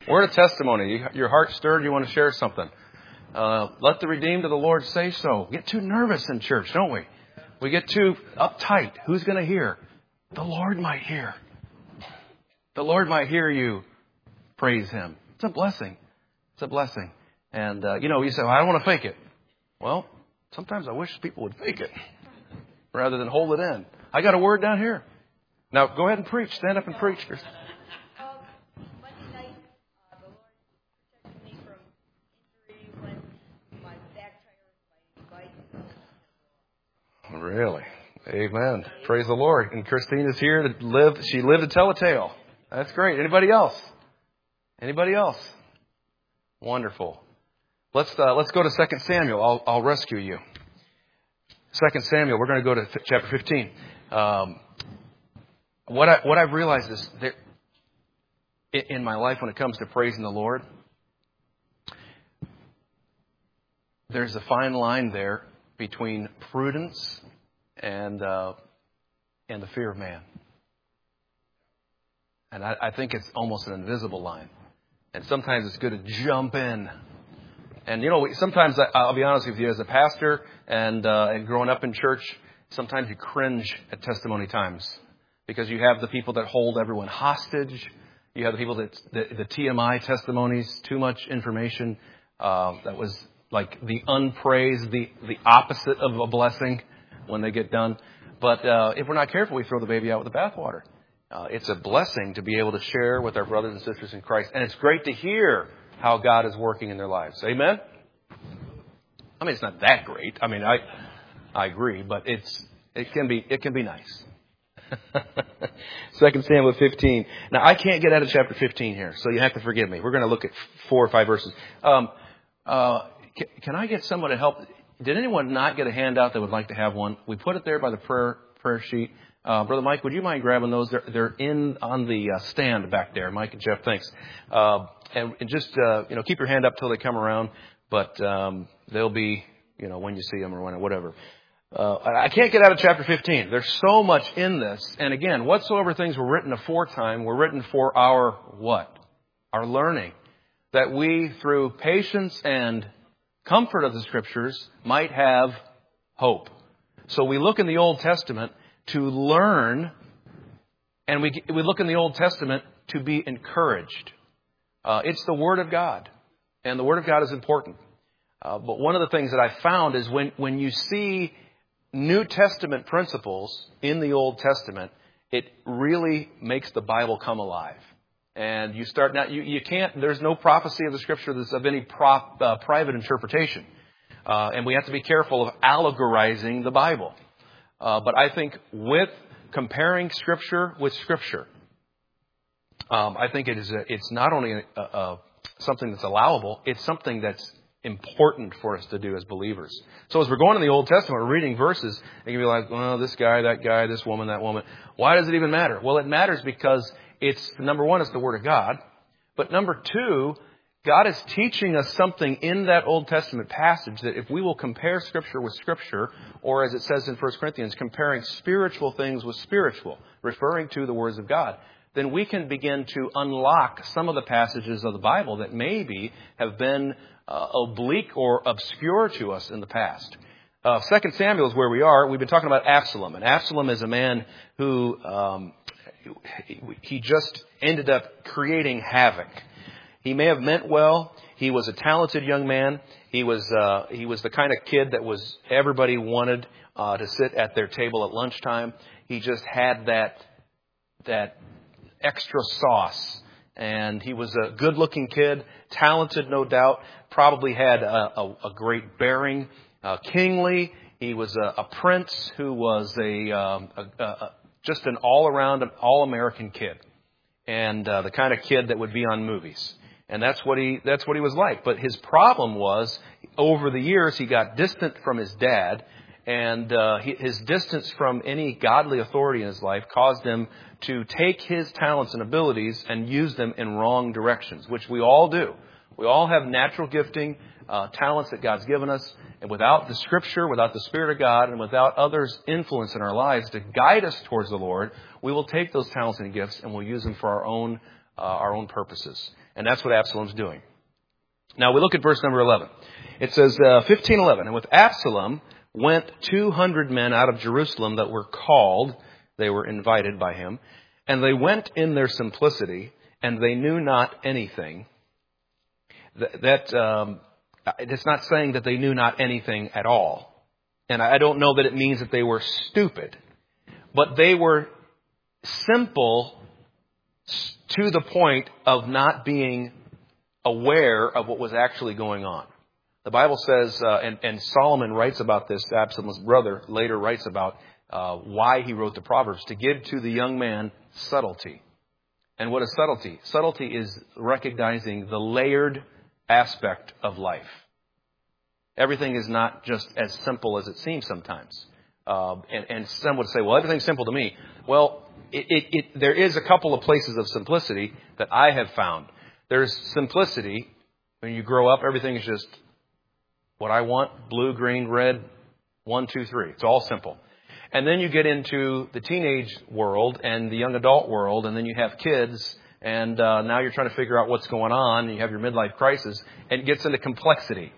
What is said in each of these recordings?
Word of testimony. Your heart stirred. You want to share something. Let the redeemed of the Lord say so. We get too nervous in church, don't we? We get too uptight. Who's going to hear? The Lord might hear. The Lord might hear you praise Him. It's a blessing. It's a blessing. And, you say, well, I don't want to fake it. Well, sometimes I wish people would fake it rather than hold it in. I got a word down here. Now, go ahead and preach. Stand up and preach. Monday night, the Lord protected me from injury when my back tire of my bike. Really? Amen. Praise the Lord. And Christine is here to live. She lived to tell a tale. That's great. Anybody else? Anybody else? Wonderful. Let's go to 2 Samuel. I'll rescue you. 2 Samuel. We're going to go to chapter 15. What I've realized is that in my life when it comes to praising the Lord, there's a fine line there between prudence and the fear of man. And I think it's almost an invisible line. And sometimes it's good to jump in. And, sometimes, I'll be honest with you, as a pastor and growing up in church, sometimes you cringe at testimony times. Because you have the people that hold everyone hostage. You have the people that, the TMI testimonies, too much information. That was like the unpraised, the opposite of a blessing when they get done. But if we're not careful, we throw the baby out with the bathwater. It's a blessing to be able to share with our brothers and sisters in Christ. And it's great to hear how God is working in their lives. Amen? I mean, it's not that great. I mean, I agree, but it can be nice. 2 Samuel 15. Now, I can't get out of chapter 15 here, so you have to forgive me. We're going to look at 4 or 5 verses. Can I get someone to help? Did anyone not get a handout that would like to have one? We put it there by the prayer sheet. Brother Mike, would you mind grabbing those? They're on the stand back there. Mike and Jeff, thanks. And just keep your hand up till they come around. But they'll be when you see them or whatever. I can't get out of chapter 15. There's so much in this. And again, whatsoever things were written aforetime were written for our what? Our learning. That we, through patience and comfort of the Scriptures, might have hope. So we look in the Old Testament to learn, and we look in the Old Testament to be encouraged. It's the Word of God, and the Word of God is important. But one of the things that I found is when you see New Testament principles in the Old Testament, it really makes the Bible come alive. And you start now, you can't, there's no prophecy of the Scripture that's of any private interpretation. And we have to be careful of allegorizing the Bible. But I think with comparing Scripture with Scripture, I think it's not only something that's allowable, it's something that's important for us to do as believers. So as we're going in the Old Testament, we're reading verses, and you'll be like, well, this guy, that guy, this woman, that woman. Why does it even matter? Well, it matters because it's, number one, it's the Word of God. But number two, God is teaching us something in that Old Testament passage that if we will compare Scripture with Scripture, or as it says in 1 Corinthians, comparing spiritual things with spiritual, referring to the words of God, then we can begin to unlock some of the passages of the Bible that maybe have been oblique or obscure to us in the past. 2 Samuel is where we are. We've been talking about Absalom. And Absalom is a man who he just ended up creating havoc. He may have meant well. He was a talented young man. He was the kind of kid that was everybody wanted to sit at their table at lunchtime. He just had that extra sauce. And he was a good-looking kid, talented, no doubt, probably had a great bearing, kingly. He was a prince who was just an all-around, an all-American kid, and the kind of kid that would be on movies. And that's what he was like. But his problem was, over the years, he got distant from his dad, and his distance from any godly authority in his life caused him to take his talents and abilities and use them in wrong directions, which we all do. We all have natural gifting, talents that God's given us. And without the Scripture, without the Spirit of God, and without others' influence in our lives to guide us towards the Lord, we will take those talents and gifts and we'll use them for our own our own purposes. And that's what Absalom's doing. Now we look at verse number 11. It says, 15:11, and with Absalom went 200 men out of Jerusalem that were called, they were invited by him, and they went in their simplicity, and they knew not anything. It's not saying that they knew not anything at all. And I don't know that it means that they were stupid. But they were simple to the point of not being aware of what was actually going on. The Bible says, and Solomon writes about this, Absalom's brother later writes about why he wrote the Proverbs, to give to the young man subtlety. And what is subtlety? Subtlety is recognizing the layered aspect of life. Everything is not just as simple as it seems sometimes. And some would say, well, everything's simple to me. Well, there is a couple of places of simplicity that I have found. There's simplicity. When you grow up, everything is just what I want, blue, green, red, 1, 2, 3. It's all simple. And then you get into the teenage world and the young adult world, and then you have kids, and now you're trying to figure out what's going on, and you have your midlife crisis, and it gets into complexity.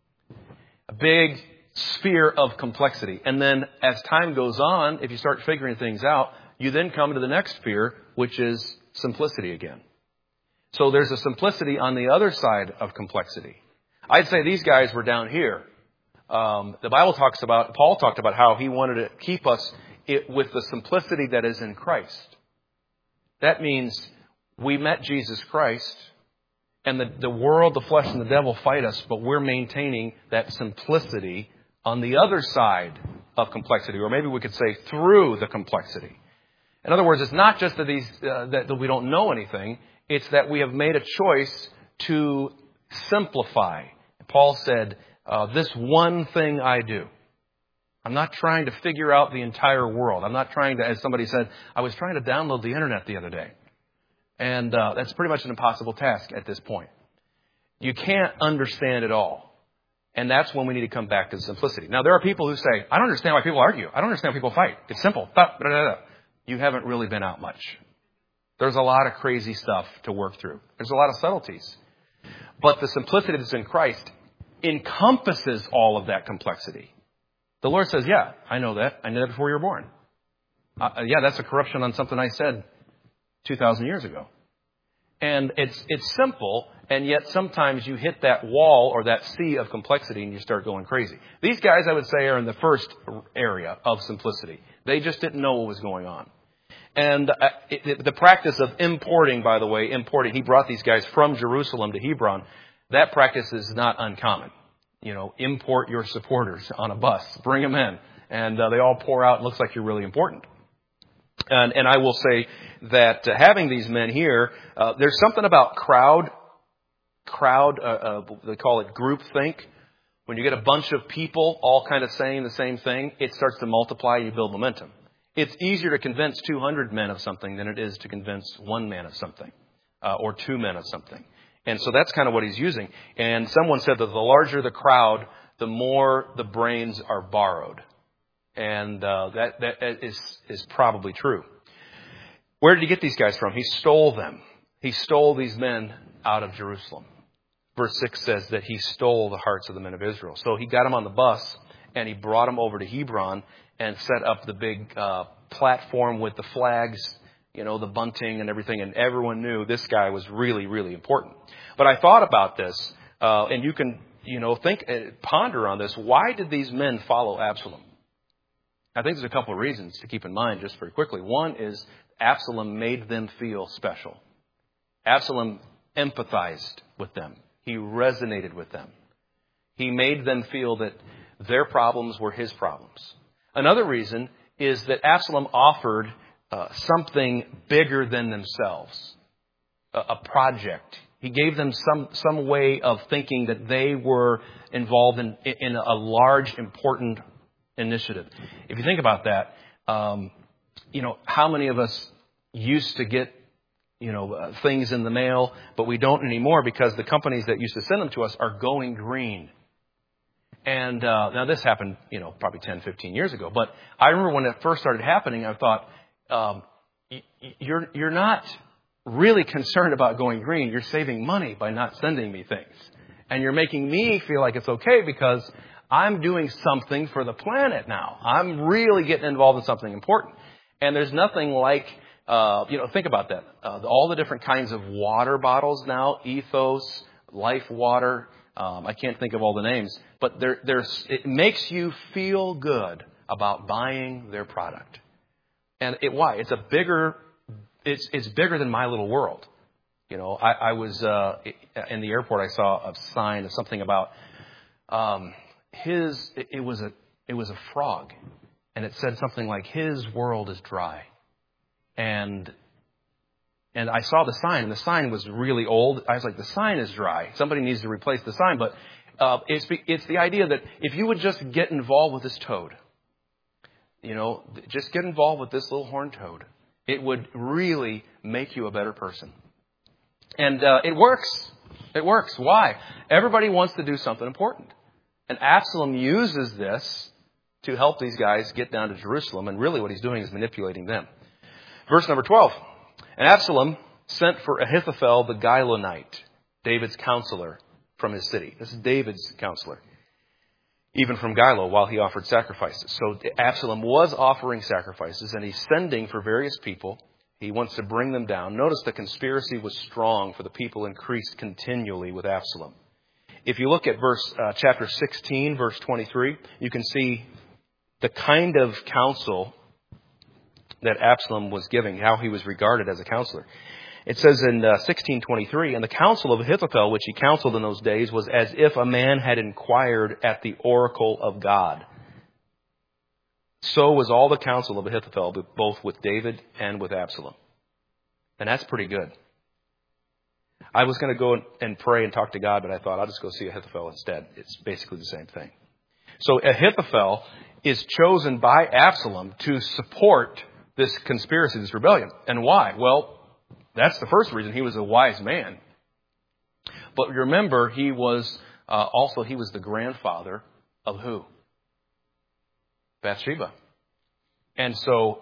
A big sphere of complexity. And then as time goes on, if you start figuring things out, you then come to the next sphere, which is simplicity again. So there's a simplicity on the other side of complexity. I'd say these guys were down here. The Bible Paul talked about how he wanted to keep us with the simplicity that is in Christ. That means we met Jesus Christ, and the world, the flesh, and the devil fight us, but we're maintaining that simplicity on the other side of complexity, or maybe we could say through the complexity. In other words, it's not just that that we don't know anything, it's that we have made a choice to simplify. Paul said, this one thing I do. I'm not trying to figure out the entire world. I'm not trying to, as somebody said, I was trying to download the internet the other day. And that's pretty much an impossible task at this point. You can't understand it all. And that's when we need to come back to simplicity. Now, there are people who say, I don't understand why people argue. I don't understand why people fight. It's simple. You haven't really been out much. There's a lot of crazy stuff to work through. There's a lot of subtleties. But the simplicity that's in Christ encompasses all of that complexity. The Lord says, yeah, I know that. I knew that before you were born. Yeah, that's a corruption on something I said 2,000 years ago. And it's simple, and yet sometimes you hit that wall or that sea of complexity and you start going crazy. These guys, I would say, are in the first area of simplicity. They just didn't know what was going on. And the practice of importing, by the way, he brought these guys from Jerusalem to Hebron. That practice is not uncommon. You know, import your supporters on a bus, bring them in, and they all pour out. It looks like you're really important. And I will say that having these men here, there's something about crowd, they call it groupthink. When you get a bunch of people all kind of saying the same thing, it starts to multiply, you build momentum. It's easier to convince 200 men of something than it is to convince one man of something, or two men of something. And so that's kind of what he's using. And someone said that the larger the crowd, the more the brains are borrowed. And that is probably true. Where did he get these guys from? He stole them. He stole these men out of Jerusalem. Verse 6 says that he stole the hearts of the men of Israel. So he got them on the bus and he brought them over to Hebron and set up the big platform with the flags, you know, the bunting and everything. And everyone knew this guy was really, really important. But I thought about this, and you can, ponder on this. Why did these men follow Absalom? I think there's a couple of reasons to keep in mind just very quickly. One is Absalom made them feel special. Absalom empathized with them. He resonated with them. He made them feel that their problems were his problems. Another reason is that Absalom offered something bigger than themselves, a project. He gave them some way of thinking that they were involved in a large, important initiative. If you think about that, how many of us used to get, things in the mail, but we don't anymore because the companies that used to send them to us are going green. And now this happened, probably 10, 15 years ago. But I remember when it first started happening, I thought, you're not really concerned about going green, you're saving money by not sending me things. And you're making me feel like it's okay because I'm doing something for the planet now. I'm really getting involved in something important. And there's nothing like, think about that. All the different kinds of water bottles now, Ethos, Life Water, I can't think of all the names, but it makes you feel good about buying their product. And why? It's it's bigger than my little world. I was in the airport. I saw a sign of something about it was a frog, and it said something like his world is dry. And I saw the sign, and the sign was really old. I was like, the sign is dry. Somebody needs to replace the sign. But it's the idea that if you would just get involved with this toad, just get involved with this little horned toad, it would really make you a better person. And it works. It works. Why? Everybody wants to do something important. And Absalom uses this to help these guys get down to Jerusalem. And really what he's doing is manipulating them. Verse number 12. And Absalom sent for Ahithophel the Gilonite, David's counselor, from his city. This is David's counselor. Even from Gilo, while he offered sacrifices. So Absalom was offering sacrifices, and he's sending for various people. He wants to bring them down. Notice the conspiracy was strong, for the people increased continually with Absalom. If you look at chapter 16, verse 23, you can see the kind of counsel that Absalom was giving, how he was regarded as a counselor. It says in 16:23, and the counsel of Ahithophel, which he counseled in those days, was as if a man had inquired at the oracle of God. So was all the counsel of Ahithophel, both with David and with Absalom. And that's pretty good. I was going to go and pray and talk to God, but I thought I'll just go see Ahithophel instead. It's basically the same thing. So Ahithophel is chosen by Absalom to support this conspiracy, this rebellion. And why? Well, that's the first reason. He was a wise man. But remember, he was the grandfather of who? Bathsheba. And so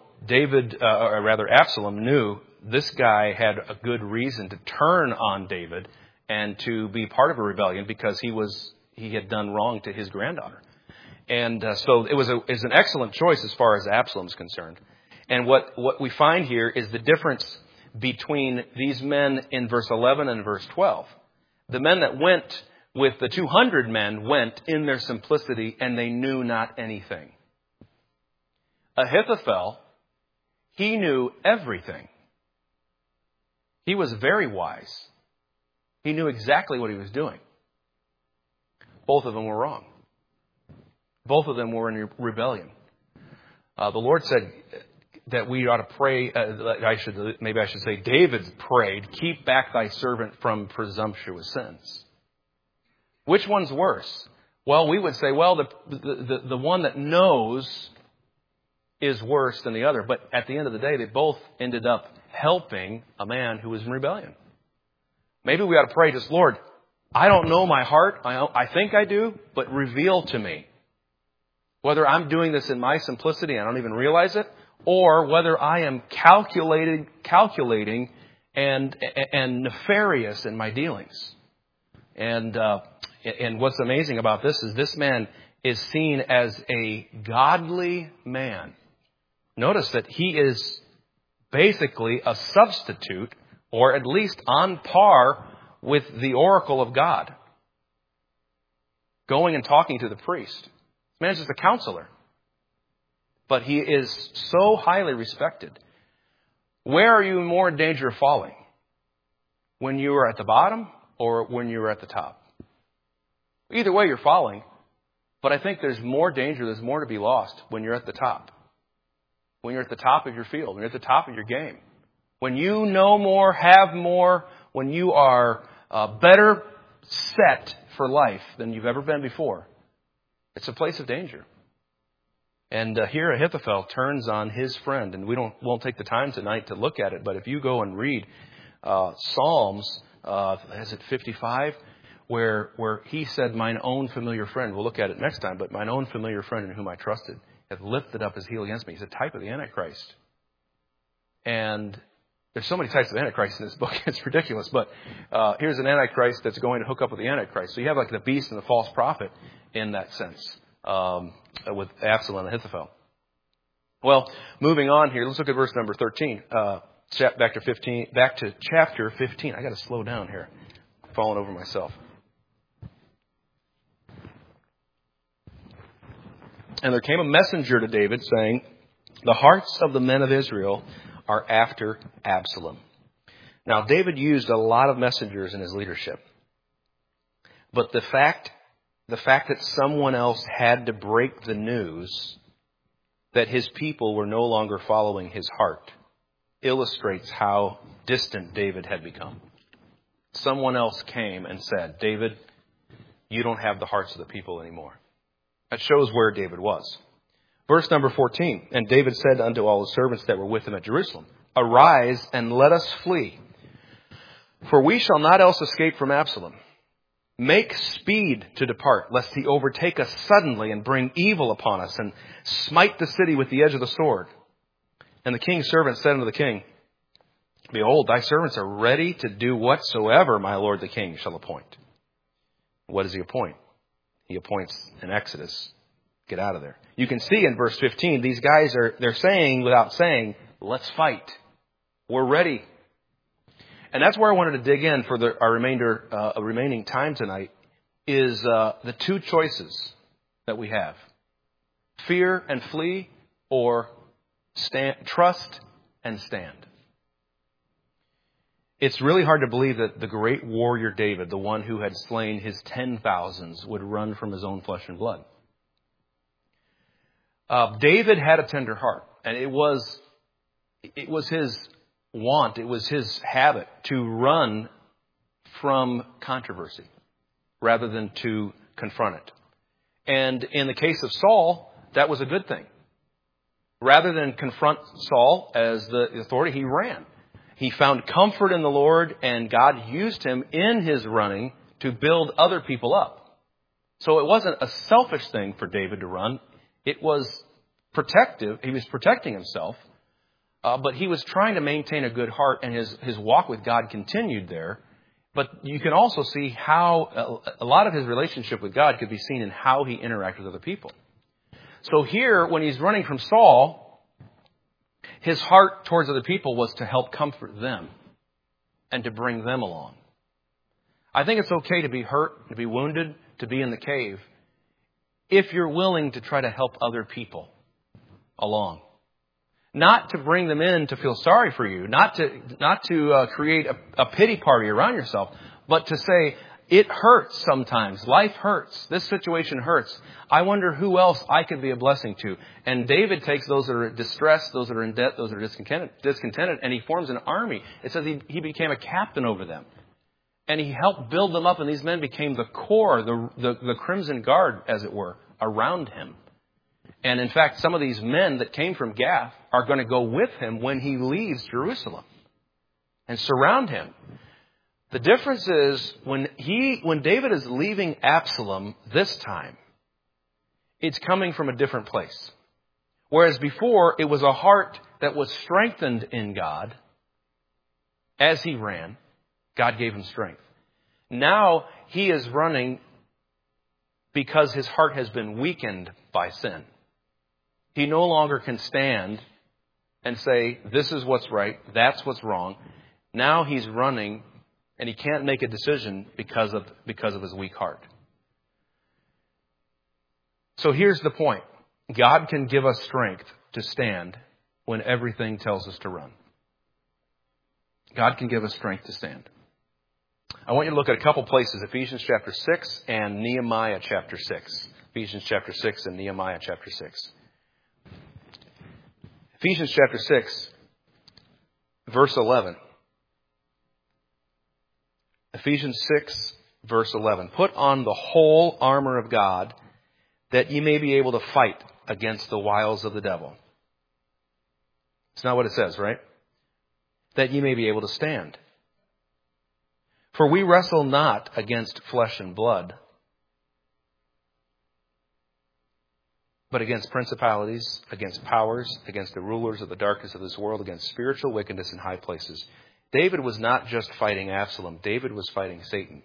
Absalom knew this guy had a good reason to turn on David and to be part of a rebellion because he had done wrong to his granddaughter. And so it was an excellent choice as far as Absalom's concerned. And what we find here is the difference between these men in verse 11 and verse 12. The men that went with the 200 men went in their simplicity, and they knew not anything. Ahithophel, he knew everything. He was very wise. He knew exactly what he was doing. Both of them were wrong. Both of them were in rebellion. The Lord said that we ought to pray, maybe I should say David prayed, keep back thy servant from presumptuous sins. Which one's worse? Well, we would say, the one that knows is worse than the other. But at the end of the day, they both ended up helping a man who was in rebellion. Maybe we ought to pray just, Lord, I don't know my heart. I think I do, but reveal to me whether I'm doing this in my simplicity and I don't even realize it, or whether I am calculating and nefarious in my dealings. And what's amazing about this is this man is seen as a godly man. Notice that he is basically a substitute, or at least on par with the oracle of God. Going and talking to the priest. This man's just a counselor. But he is so highly respected. Where are you more in danger of falling? When you are at the bottom or when you are at the top? Either way, you're falling. But I think there's more danger, there's more to be lost when you're at the top. When you're at the top of your field, when you're at the top of your game. When you know more, have more, when you are better set for life than you've ever been before. It's a place of danger. And here Ahithophel turns on his friend, and we won't take the time tonight to look at it, but if you go and read Psalms, is it 55, where he said, mine own familiar friend, we'll look at it next time, but mine own familiar friend in whom I trusted hath lifted up his heel against me. He's a type of the Antichrist. And There's so many types of Antichrist in this book, it's ridiculous. But here's an Antichrist that's going to hook up with the Antichrist. So you have like the beast and the false prophet in that sense, with Absalom and Ahithophel. Well, moving on here, let's look at verse number 13. Back to chapter 15. I got to slow down here. I'm falling over myself. And there came a messenger to David saying, the hearts of the men of Israel are after Absalom. Now, David used a lot of messengers in his leadership. But the fact that someone else had to break the news that his people were no longer following his heart illustrates how distant David had become. Someone else came and said, David, you don't have the hearts of the people anymore. That shows where David was. Verse number 14, and David said unto all the servants that were with him at Jerusalem, arise and let us flee, for we shall not else escape from Absalom. Make speed to depart, lest he overtake us suddenly and bring evil upon us, and smite the city with the edge of the sword. And the king's servant said unto the king, behold, thy servants are ready to do whatsoever my lord the king shall appoint. What does he appoint? He appoints an exodus. Get out of there. You can see in verse 15, these guys they're saying without saying, let's fight. We're ready. And that's where I wanted to dig in for our remaining time tonight is the two choices that we have. Fear and flee, or trust and stand. It's really hard to believe that the great warrior David, the one who had slain his 10,000s, would run from his own flesh and blood. David had a tender heart, and it was his want, it was his habit to run from controversy rather than to confront it. And in the case of Saul, that was a good thing. Rather than confront Saul as the authority, he ran. He found comfort in the Lord, and God used him in his running to build other people up. So it wasn't a selfish thing for David to run. It was protective. He was protecting himself, but he was trying to maintain a good heart, and his walk with God continued there. But you can also see how a lot of his relationship with God could be seen in how he interacted with other people. So here, when he's running from Saul, his heart towards other people was to help comfort them and to bring them along. I think it's okay to be hurt, to be wounded, to be in the cave, if you're willing to try to help other people along. Not to bring them in to feel sorry for you, not to create a pity party around yourself, but to say, it hurts sometimes. Life hurts. This situation hurts. I wonder who else I could be a blessing to. And David takes those that are distressed, those that are in debt, those that are discontented, and he forms an army. It says he became a captain over them. And he helped build them up, and these men became the core, the Crimson Guard, as it were, around him. And in fact, some of these men that came from Gath are going to go with him when he leaves Jerusalem and surround him. The difference is when David is leaving Absalom this time, it's coming from a different place. Whereas before, it was a heart that was strengthened in God. As he ran, God gave him strength. Now he is running because his heart has been weakened by sin. He no longer can stand and say, this is what's right, that's what's wrong. Now he's running, and he can't make a decision because of his weak heart. So here's the point. God can give us strength to stand when everything tells us to run. God can give us strength to stand. I want you to look at a couple places, Ephesians chapter 6 and Nehemiah chapter 6. Ephesians chapter 6 and Nehemiah chapter 6. Ephesians chapter 6, verse 11. Ephesians 6, verse 11. Put on the whole armor of God, that ye may be able to fight against the wiles of the devil. It's not what it says, right? That ye may be able to stand. For we wrestle not against flesh and blood, but against principalities, against powers, against the rulers of the darkness of this world, against spiritual wickedness in high places. David was not just fighting Absalom. David was fighting Satan.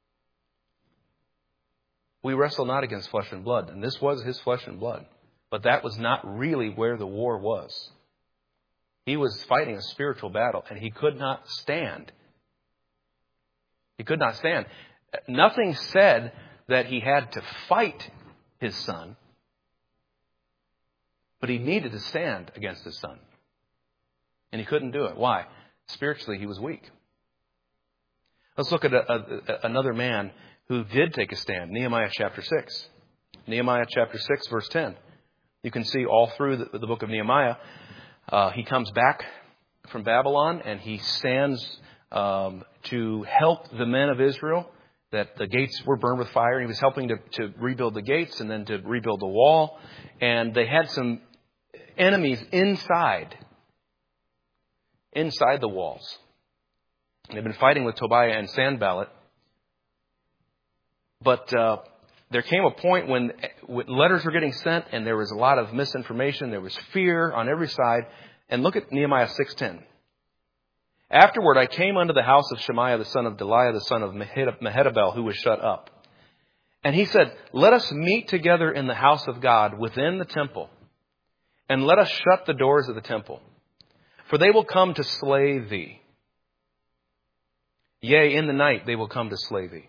We wrestle not against flesh and blood, and this was his flesh and blood. But that was not really where the war was. He was fighting a spiritual battle, and he could not stand. He could not stand. Nothing said that he had to fight his son, but he needed to stand against his son. And he couldn't do it. Why? Spiritually, he was weak. Let's look at another man who did take a stand. Nehemiah chapter 6. Nehemiah chapter 6, verse 10. You can see all through the book of Nehemiah, he comes back from Babylon and he stands to help the men of Israel, that the gates were burned with fire. He was helping to rebuild the gates and then to rebuild the wall. And they had some enemies inside the walls. They've been fighting with Tobiah and Sanballat. But there came a point when letters were getting sent and there was a lot of misinformation. There was fear on every side. And look at Nehemiah 6:10. Afterward, I came unto the house of Shemaiah, the son of Delaiah, the son of Mehetabel, who was shut up. And he said, let us meet together in the house of God within the temple, and let us shut the doors of the temple, for they will come to slay thee. Yea, in the night they will come to slay thee.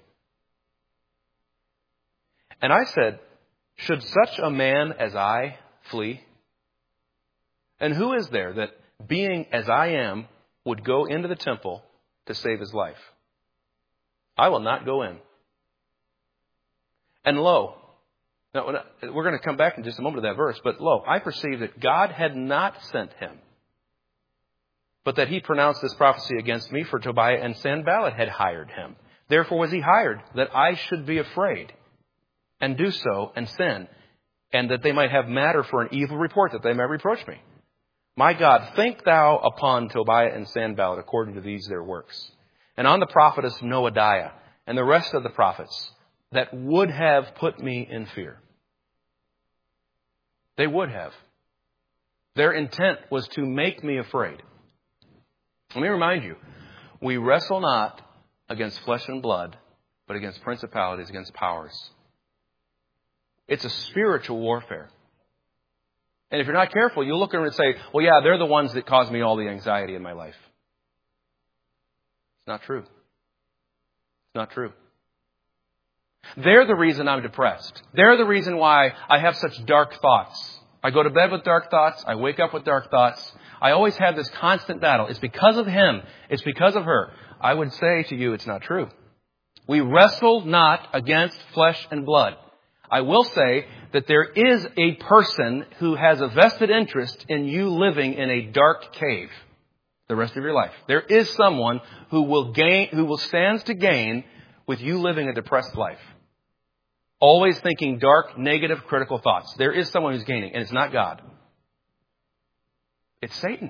And I said, should such a man as I flee? And who is there that, being as I am, would go into the temple to save his life? I will not go in. And lo, now we're going to come back in just a moment to that verse, but lo, I perceive that God had not sent him, but that he pronounced this prophecy against me, for Tobiah and Sanballat had hired him. Therefore was he hired, that I should be afraid, and do so, and sin, and that they might have matter for an evil report, that they might reproach me. My God, think thou upon Tobiah and Sanballat according to these their works, and on the prophetess Noadiah, and the rest of the prophets, that would have put me in fear. They would have. Their intent was to make me afraid. Let me remind you, we wrestle not against flesh and blood, but against principalities, against powers. It's a spiritual warfare. And if you're not careful, you'll look at them and say, well, yeah, they're the ones that cause me all the anxiety in my life. It's not true. It's not true. They're the reason I'm depressed. They're the reason why I have such dark thoughts. I go to bed with dark thoughts. I wake up with dark thoughts. I always have this constant battle. It's because of him. It's because of her. I would say to you, it's not true. We wrestle not against flesh and blood. I will say that there is a person who has a vested interest in you living in a dark cave the rest of your life. There is someone who will stand to gain with you living a depressed life. Always thinking dark, negative, critical thoughts. There is someone who's gaining, and it's not God. It's Satan.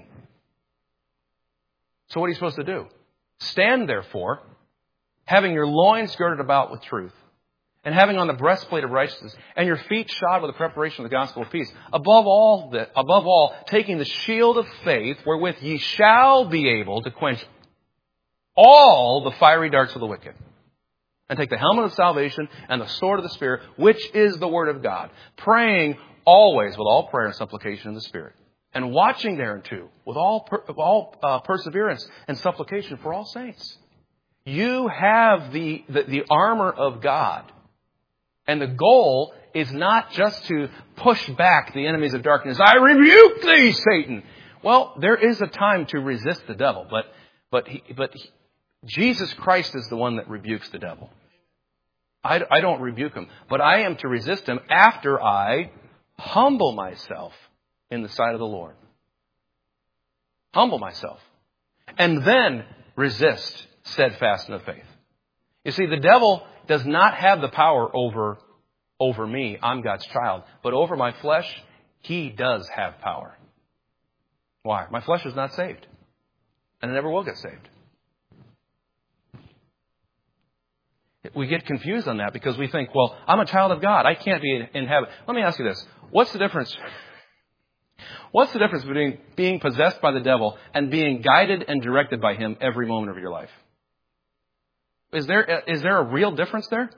So what are you supposed to do? Stand, therefore, having your loins girded about with truth, and having on the breastplate of righteousness, and your feet shod with the preparation of the gospel of peace. Above all, taking the shield of faith, wherewith ye shall be able to quench all the fiery darts of the wicked. And take the helmet of salvation and the sword of the Spirit, which is the word of God. Praying always with all prayer and supplication in the Spirit. And watching thereunto with all perseverance and supplication for all saints. You have the armor of God. And the goal is not just to push back the enemies of darkness. I rebuke thee, Satan. Well, there is a time to resist the devil, but Jesus Christ is the one that rebukes the devil. I don't rebuke him, but I am to resist him after I humble myself in the sight of the Lord. Humble myself. And then resist steadfast in the faith. You see, the devil does not have the power over me. I'm God's child. But over my flesh, he does have power. Why? My flesh is not saved. And it never will get saved. We get confused on that because we think, well, I'm a child of God. I can't be in heaven. Let me ask you this. What's the difference? What's the difference between being possessed by the devil and being guided and directed by him every moment of your life? Is there a real difference there?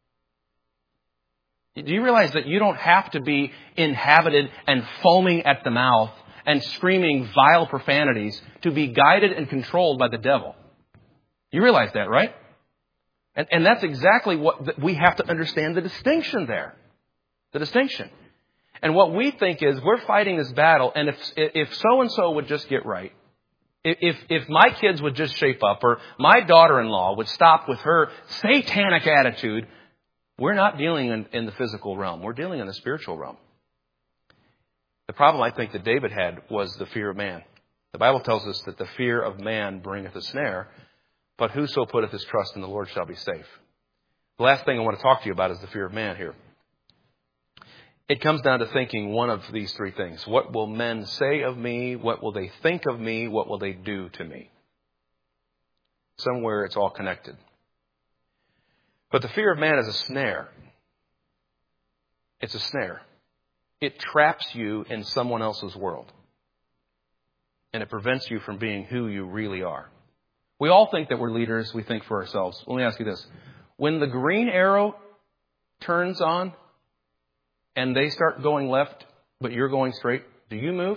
Do you realize that you don't have to be inhabited and foaming at the mouth and screaming vile profanities to be guided and controlled by the devil? You realize that, right? And that's exactly what we have to understand, the distinction there. The distinction. And what we think is we're fighting this battle, and if so-and-so would just get right, if my kids would just shape up, or my daughter-in-law would stop with her satanic attitude, we're not dealing in the physical realm. We're dealing in the spiritual realm. The problem I think that David had was the fear of man. The Bible tells us that the fear of man bringeth a snare, but whoso putteth his trust in the Lord shall be safe. The last thing I want to talk to you about is the fear of man here. It comes down to thinking one of these three things. What will men say of me? What will they think of me? What will they do to me? Somewhere it's all connected. But the fear of man is a snare. It's a snare. It traps you in someone else's world. And it prevents you from being who you really are. We all think that we're leaders. We think for ourselves. Let me ask you this. When the green arrow turns on and they start going left, but you're going straight, do you move?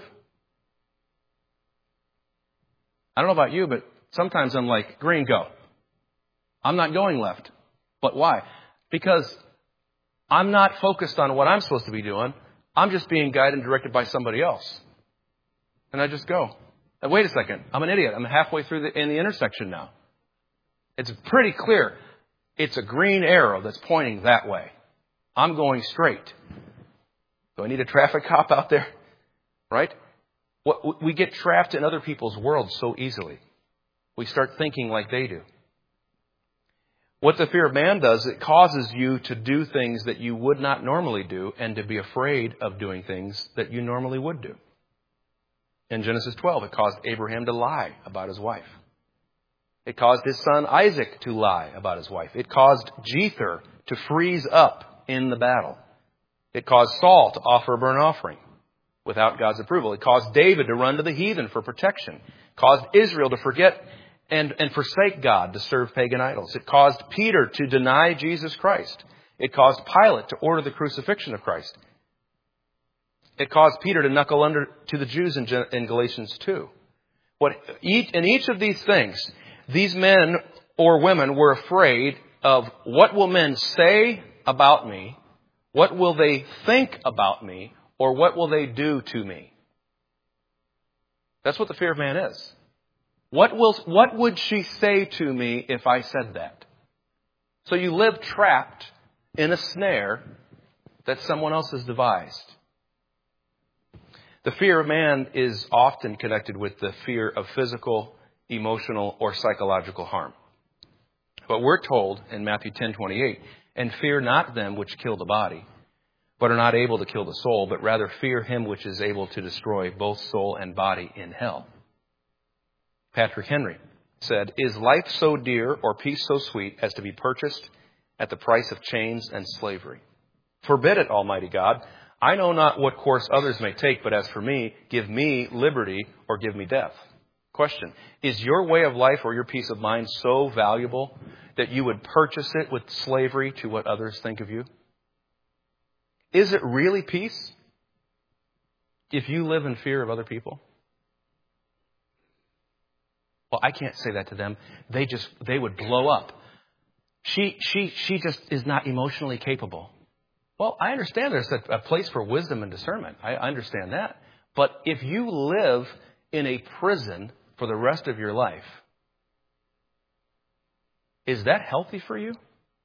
I don't know about you, but sometimes I'm like, green, go. I'm not going left. But why? Because I'm not focused on what I'm supposed to be doing. I'm just being guided and directed by somebody else. And I just go. And wait a second. I'm an idiot. I'm halfway through in the intersection now. It's pretty clear. It's a green arrow that's pointing that way. I'm going straight. Do I need a traffic cop out there? Right? We get trapped in other people's worlds so easily. We start thinking like they do. What the fear of man does, it causes you to do things that you would not normally do and to be afraid of doing things that you normally would do. In Genesis 12, it caused Abraham to lie about his wife. It caused his son Isaac to lie about his wife. It caused Jether to freeze up in the battle. It caused Saul to offer a burnt offering without God's approval. It caused David to run to the heathen for protection. It caused Israel to forget and forsake God to serve pagan idols. It caused Peter to deny Jesus Christ. It caused Pilate to order the crucifixion of Christ. It caused Peter to knuckle under to the Jews in Galatians 2. In each of these things, these men or women were afraid of what will men say about me, what will they think about me, or what will they do to me. That's what the fear of man is. What would she say to me if I said that? So you live trapped in a snare that someone else has devised. The fear of man is often connected with the fear of physical, emotional, or psychological harm. But we're told in Matthew 10:28, and fear not them which kill the body, but are not able to kill the soul, but rather fear him which is able to destroy both soul and body in hell. Patrick Henry said, is life so dear or peace so sweet as to be purchased at the price of chains and slavery? Forbid it, Almighty God. I know not what course others may take, but as for me, give me liberty or give me death. Question, is your way of life or your peace of mind so valuable that you would purchase it with slavery to what others think of you? Is it really peace if you live in fear of other people? Well, I can't say that to them. They would blow up. She just is not emotionally capable. Well, I understand there's a place for wisdom and discernment. I understand that. But if you live in a prison for the rest of your life, is that healthy for you?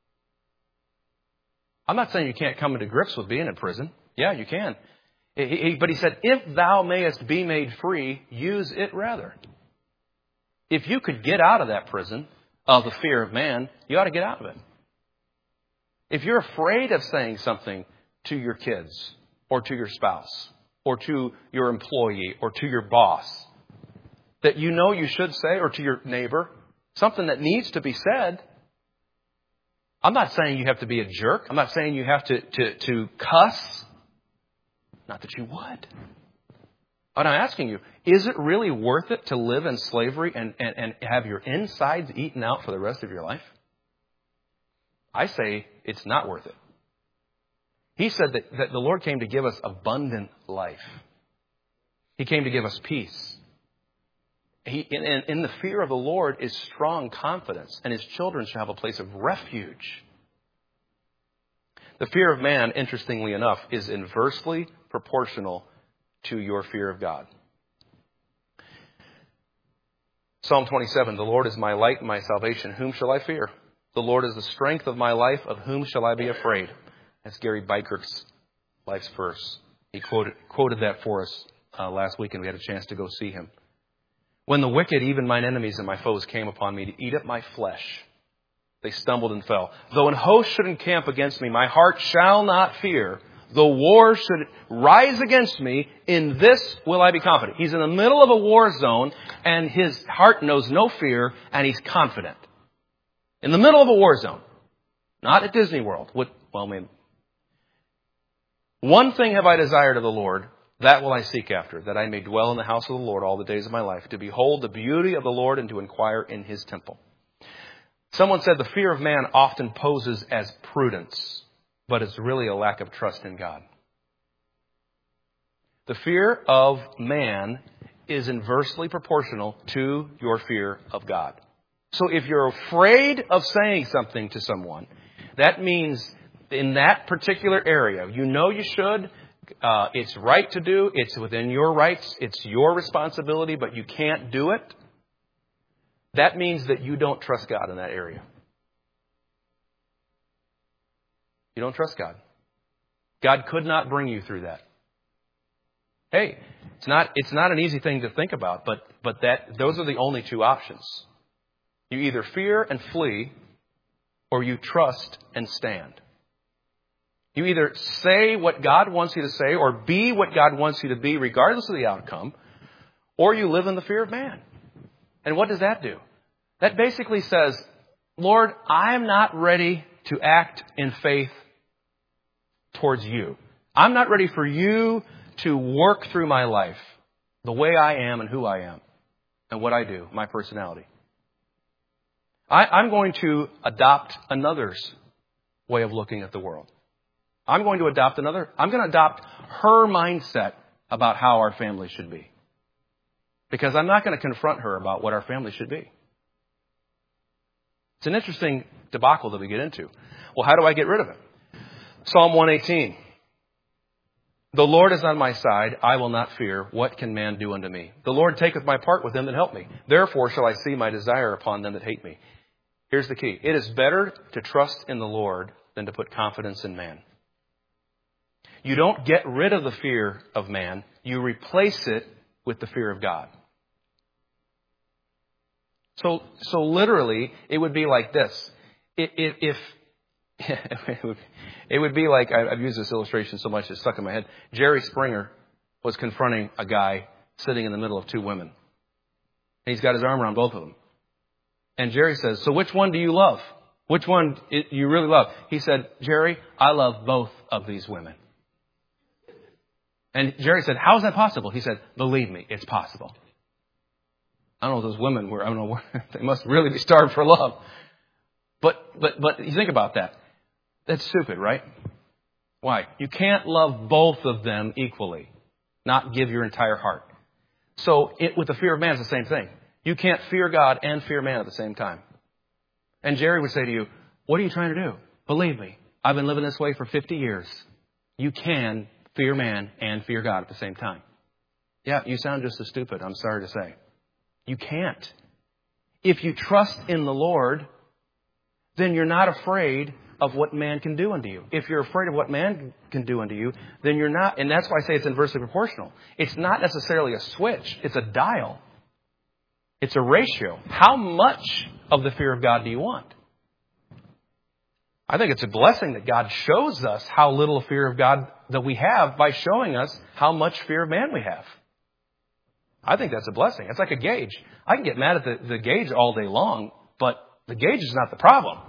I'm not saying you can't come into grips with being in prison. Yeah, you can. But he said, if thou mayest be made free, use it rather. If you could get out of that prison of the fear of man, you ought to get out of it. If you're afraid of saying something to your kids or to your spouse or to your employee or to your boss that you know you should say, or to your neighbor, something that needs to be said, I'm not saying you have to be a jerk. I'm not saying you have to cuss. Not that you would. But I'm asking you, is it really worth it to live in slavery and have your insides eaten out for the rest of your life? I say it's not worth it. He said that the Lord came to give us abundant life. He came to give us peace. In the fear of the Lord is strong confidence, and His children shall have a place of refuge. The fear of man, interestingly enough, is inversely proportional to your fear of God. Psalm 27, the Lord is my light and my salvation. Whom shall I fear? The Lord is the strength of my life. Of whom shall I be afraid? That's Gary Bykirk's life's verse. He quoted that for us last week, and we had a chance to go see him. When the wicked, even mine enemies and my foes, came upon me to eat up my flesh, they stumbled and fell. Though an host should encamp against me, my heart shall not fear. Though war should rise against me, in this will I be confident. He's in the middle of a war zone, and his heart knows no fear, and he's confident. In the middle of a war zone. Not at Disney World. Maybe. One thing have I desired of the Lord, that will I seek after, that I may dwell in the house of the Lord all the days of my life, to behold the beauty of the Lord and to inquire in His temple. Someone said the fear of man often poses as prudence, but it's really a lack of trust in God. The fear of man is inversely proportional to your fear of God. So if you're afraid of saying something to someone, that means in that particular area, you know you should, it's right to do, it's within your rights, it's your responsibility, but you can't do it. That means that you don't trust God in that area. You don't trust God. God could not bring you through that. Hey, it's not an easy thing to think about, but those are the only two options. You either fear and flee, or you trust and stand. You either say what God wants you to say, or be what God wants you to be, regardless of the outcome, or you live in the fear of man. And what does that do? That basically says, Lord, I'm not ready to act in faith towards you. I'm not ready for you to work through my life the way I am and who I am and what I do, my personality. I'm going to adopt another's way of looking at the world. I'm going to adopt her mindset about how our family should be. Because I'm not going to confront her about what our family should be. It's an interesting debacle that we get into. Well, how do I get rid of it? Psalm 118. The Lord is on my side. I will not fear. What can man do unto me? The Lord taketh my part with them that help me. Therefore shall I see my desire upon them that hate me. Here's the key. It is better to trust in the Lord than to put confidence in man. You don't get rid of the fear of man. You replace it with the fear of God. So literally, it would be like this. It would be like, I've used this illustration so much it's stuck in my head. Jerry Springer was confronting a guy sitting in the middle of two women. And he's got his arm around both of them. And Jerry says, so which one do you love? Which one you really love? He said, Jerry, I love both of these women. And Jerry said, how is that possible? He said, believe me, it's possible. I don't know if those women were, I don't know, they must really be starved for love. But you think about that. That's stupid, right? Why? You can't love both of them equally, not give your entire heart. So with the fear of man, it's the same thing. You can't fear God and fear man at the same time. And Jerry would say to you, what are you trying to do? Believe me, I've been living this way for 50 years. You can fear man and fear God at the same time. Yeah, you sound just as stupid, I'm sorry to say. You can't. If you trust in the Lord, then you're not afraid of what man can do unto you. If you're afraid of what man can do unto you, then you're not. And that's why I say it's inversely proportional. It's not necessarily a switch. It's a dial. It's a ratio. How much of the fear of God do you want? I think it's a blessing that God shows us how little fear of God that we have by showing us how much fear of man we have. I think that's a blessing. It's like a gauge. I can get mad at the gauge all day long, but the gauge is not the problem.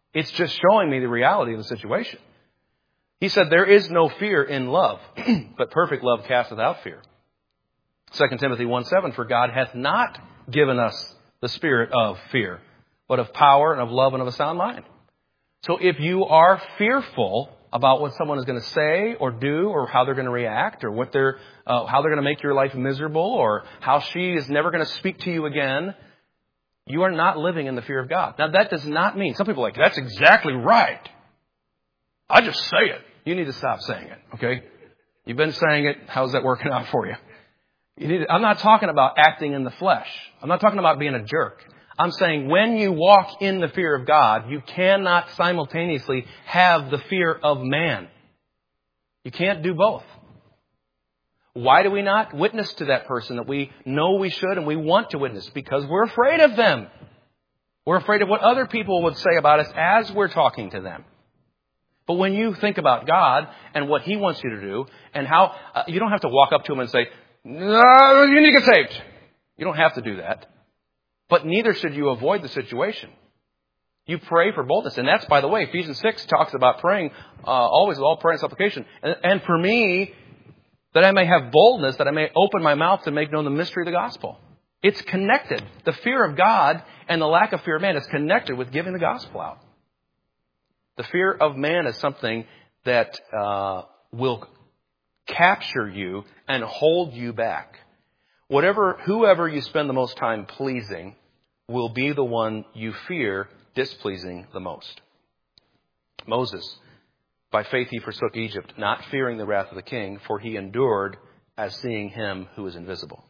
It's just showing me the reality of the situation. He said, there is no fear in love, but perfect love casteth out fear. 2 Timothy 1:7, for God hath not given us the spirit of fear, but of power and of love and of a sound mind. So if you are fearful about what someone is going to say or do or how they're going to react or what how they're going to make your life miserable or how she is never going to speak to you again, you are not living in the fear of God. Now, that does not mean, some people are like, that's exactly right. I just say it. You need to stop saying it, okay? You've been saying it. How's that working out for you? I'm not talking about acting in the flesh. I'm not talking about being a jerk. I'm saying when you walk in the fear of God, you cannot simultaneously have the fear of man. You can't do both. Why do we not witness to that person that we know we should and we want to witness? Because we're afraid of them. We're afraid of what other people would say about us as we're talking to them. But when you think about God and what He wants you to do and how, you don't have to walk up to Him and say, no, you need to get saved. You don't have to do that. But neither should you avoid the situation. You pray for boldness. And that's, by the way, Ephesians 6 talks about praying always with all prayer and supplication. And for me, that I may have boldness, that I may open my mouth to make known the mystery of the gospel. It's connected. The fear of God and the lack of fear of man is connected with giving the gospel out. The fear of man is something that will capture you and hold you back. Whoever you spend the most time pleasing will be the one you fear displeasing the most. Moses, by faith he forsook Egypt, not fearing the wrath of the king, for he endured as seeing him who is invisible.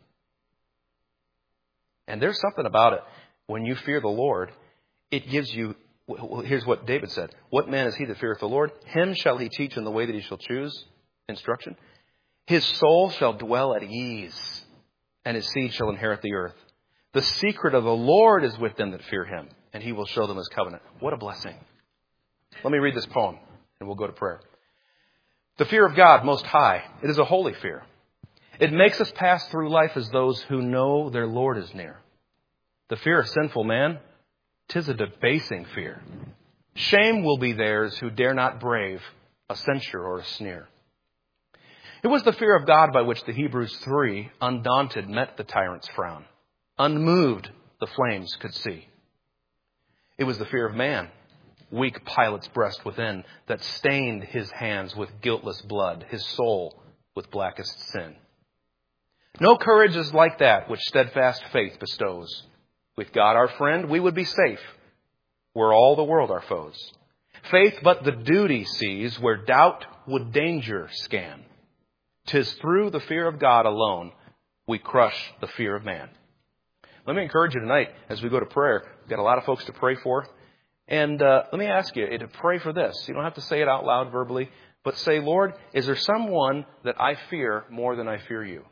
And there's something about it. When you fear the Lord, it gives you, here's what David said, what man is he that feareth the Lord? Him shall he teach in the way that he shall choose, instruction. His soul shall dwell at ease, and his seed shall inherit the earth. The secret of the Lord is with them that fear him, and he will show them his covenant. What a blessing. Let me read this poem, and we'll go to prayer. The fear of God Most High, it is a holy fear. It makes us pass through life as those who know their Lord is near. The fear of sinful man, 'tis a debasing fear. Shame will be theirs who dare not brave a censure or a sneer. It was the fear of God by which the Hebrews 3, undaunted, met the tyrant's frown. Unmoved, the flames could see. It was the fear of man, weak Pilate's breast within, that stained his hands with guiltless blood, his soul with blackest sin. No courage is like that which steadfast faith bestows. With God our friend, we would be safe, were all the world our foes. Faith but the duty sees, where doubt would danger scan. 'Tis through the fear of God alone we crush the fear of man. Let me encourage you tonight as we go to prayer. We've got a lot of folks to pray for. And let me ask you to pray for this. You don't have to say it out loud verbally, but say, Lord, is there someone that I fear more than I fear you?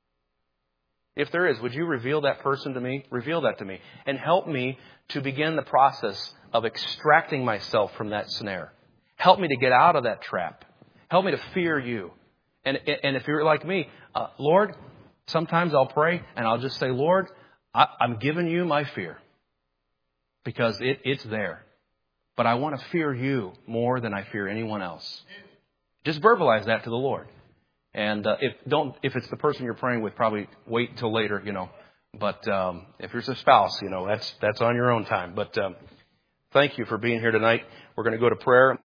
If there is, would you reveal that person to me? Reveal that to me. And help me to begin the process of extracting myself from that snare. Help me to get out of that trap. Help me to fear you. And if you're like me, Lord, sometimes I'll pray and I'll just say, Lord, I'm giving you my fear because it's there. But I want to fear you more than I fear anyone else. Just verbalize that to the Lord. And if it's the person you're praying with, probably wait till later, But if you're a spouse, that's on your own time. But thank you for being here tonight. We're going to go to prayer.